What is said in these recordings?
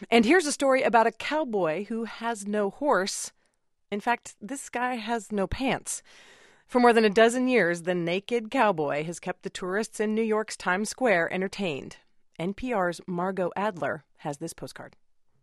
And here's a story about a cowboy who has no horse. In fact, this guy has no pants. For more than a dozen years, the naked cowboy has kept the tourists in New York's Times Square entertained. NPR's Margot Adler has this postcard.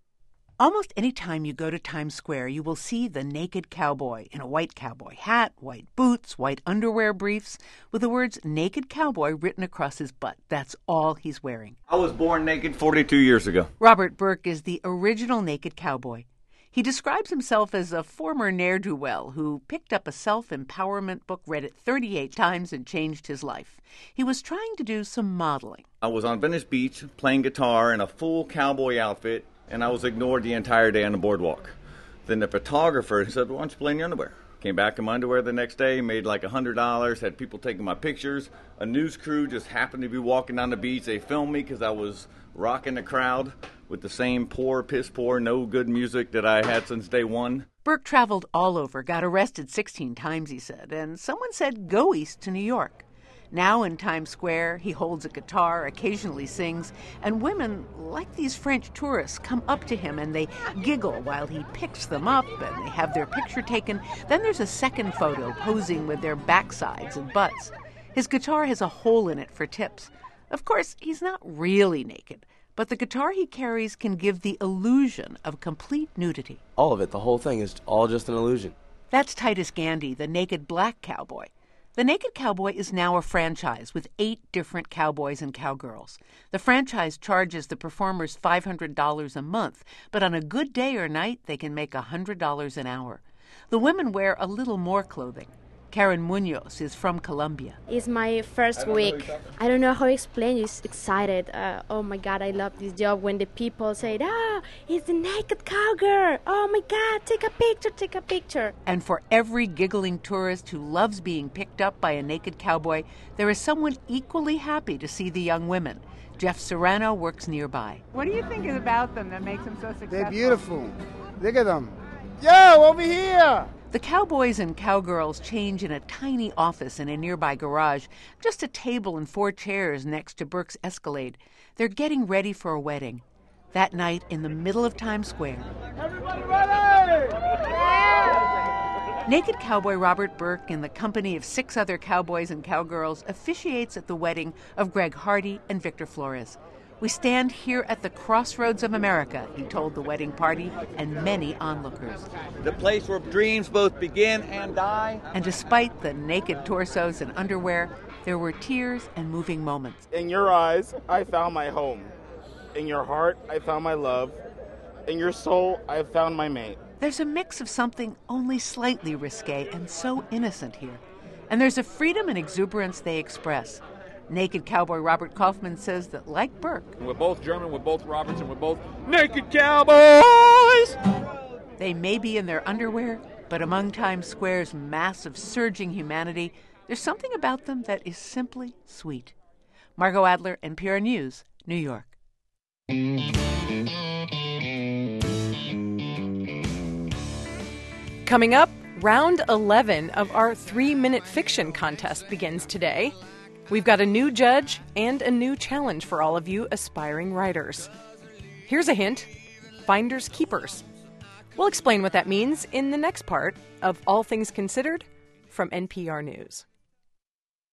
Almost any time you go to Times Square, you will see the naked cowboy in a white cowboy hat, white boots, white underwear briefs, with the words Naked Cowboy written across his butt. That's all he's wearing. I was born naked 42 years ago. Robert Burke is the original naked cowboy. He describes himself as a former ne'er-do-well who picked up a self-empowerment book, read it 38 times, and changed his life. He was trying to do some modeling. I was on Venice Beach playing guitar in a full cowboy outfit, and I was ignored the entire day on the boardwalk. Then the photographer said, "Why don't you play in your underwear?" Came back in my underwear the next day, made like $100, had people taking my pictures. A news crew just happened to be walking down the beach. They filmed me because I was rocking the crowd with the same poor, piss-poor, no good music that I had since day one. Burke traveled all over, got arrested 16 times, he said, and someone said go east to New York. Now in Times Square, he holds a guitar, occasionally sings, and women, like these French tourists, come up to him and they giggle while he picks them up and they have their picture taken. Then there's a second photo posing with their backsides and butts. His guitar has a hole in it for tips. Of course, he's not really naked, but the guitar he carries can give the illusion of complete nudity. All of it, the whole thing is all just an illusion. That's Titus Gandy, the naked black cowboy. The Naked Cowboy is now a franchise with 8 different cowboys and cowgirls. The franchise charges the performers $500 a month, but on a good day or night, they can make $100 an hour. The women wear a little more clothing. Karen Munoz is from Colombia. It's my first week. I don't know how to explain. It's excited. Oh my God, I love this job. When the people say, it's the naked cowgirl. Oh my God, take a picture, take a picture. And for every giggling tourist who loves being picked up by a naked cowboy, there is someone equally happy to see the young women. Jeff Serrano works nearby. What do you think is about them that makes them so successful? They're beautiful. Look at them. Yo, over here! The cowboys and cowgirls change in a tiny office in a nearby garage, just a table and 4 chairs next to Burke's Escalade. They're getting ready for a wedding. That night, in the middle of Times Square, Everybody ready? naked cowboy Robert Burke, in the company of 6 other cowboys and cowgirls, officiates at the wedding of Greg Hardy and Victor Flores. "We stand here at the crossroads of America," he told the wedding party and many onlookers. The place where dreams both begin and die. And despite the naked torsos and underwear, there were tears and moving moments. In your eyes, I found my home. In your heart, I found my love. In your soul, I found my mate. There's a mix of something only slightly risque and so innocent here. And there's a freedom and exuberance they express. Naked cowboy Robert Kaufman says that, like Burke, we're both German, we're both Roberts, and we're both naked cowboys! They may be in their underwear, but among Times Square's mass of surging humanity, there's something about them that is simply sweet. Margot Adler, NPR News, New York. Coming up, round 11 of our 3-minute fiction contest begins today. We've got a new judge and a new challenge for all of you aspiring writers. Here's a hint: finders keepers. We'll explain what that means in the next part of All Things Considered from NPR News.